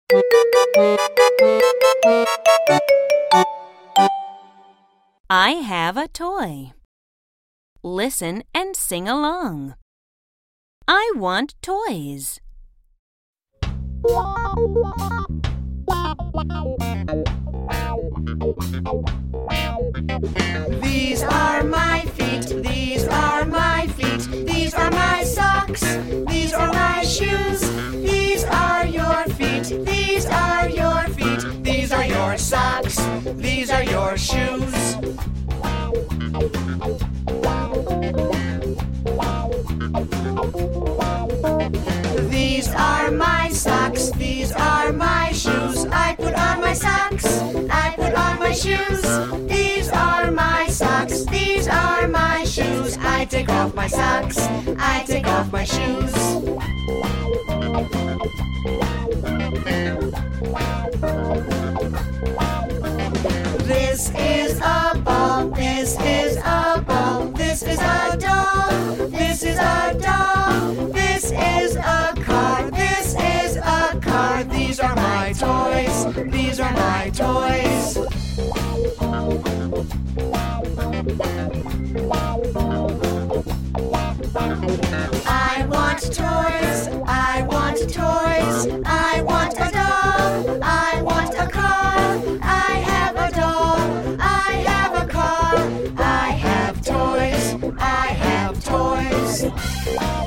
I have a toy. Listen and sing along. I want toys. These are my feet, these are my feet, these are my socks, these are my shoes, these are your feet, these are your feet, these are your socks, these are your shoes. These are my socks, these are my shoes. I put on my socks, I put on my shoes. These are my socks, these are my shoes. I take off my socks, I take off my shoes. This is a ball, this is a ball, this is a doll, this is a doll, this is a car, this is a car. These are my toys, these are my toys. I want toys, I want toys, I want a doll, I want a car, I have a doll, I have a car, I have toys, I have toys.